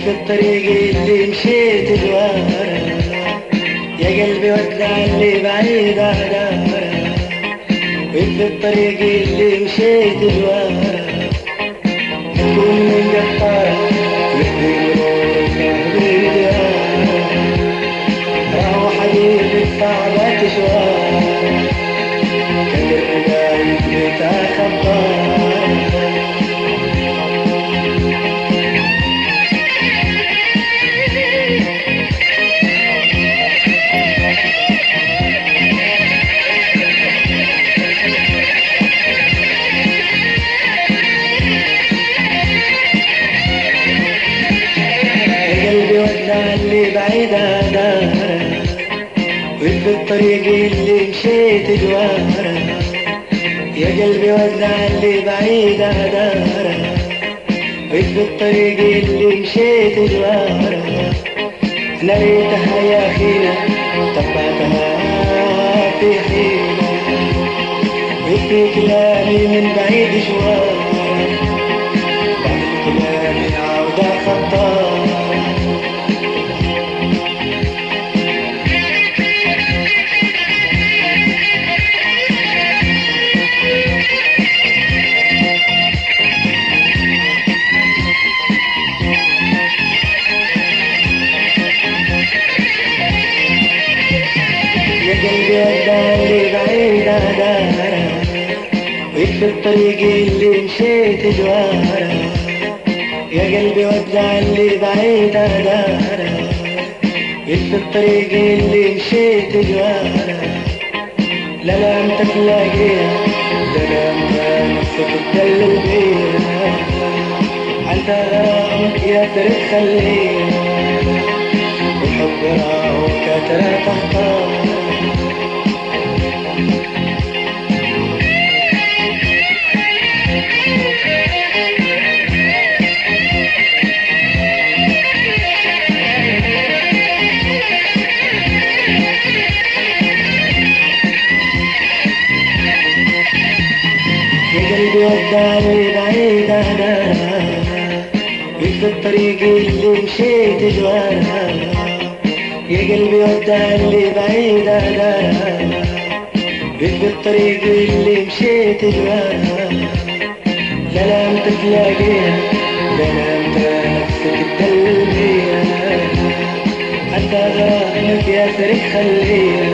في الطريق اللي مشيت جواره، يا قلبي ودع اللي بعيد عداره. في الطريق اللي مشيت جواره، تكون من قطاره يهدي نورك بدياره. راهو حبيبي صعبة شوار، كان الرقايق بيتها خبار. اللي بعيدة داره، وفي الطريق اللي مشيت جواره، يا قلبي ودع اللي بعيدة داره. وفي الطريق اللي مشيت جواره، نريتها يا خينا طبعتها في حينه. وفي كلامي من بعيد شوار، بعد كلامي عودة خطار. قلبي ودع اللي بعيدة داره، وفي الطريق اللي مشيت جواره، يا قلبي ودع اللي بعيدة داره. وفي الطريق اللي مشيت جواره، لا لا انت تلاقيها، لا لا انت نفسك تدلل بيها. انت غرامك يا ترك خليها، والحب راوك ترى تختار. قلبي ودع اللي بعيدة داره، وفي الطريق اللي مشيت جواره، يا قلبي ودع اللي بعيدة داره. وفي الطريق اللي مشيت جواره، لا لا انت تلاقيها، لا لا انت نفسك تدلل بيها. حتى غرامك يا ترك خليها،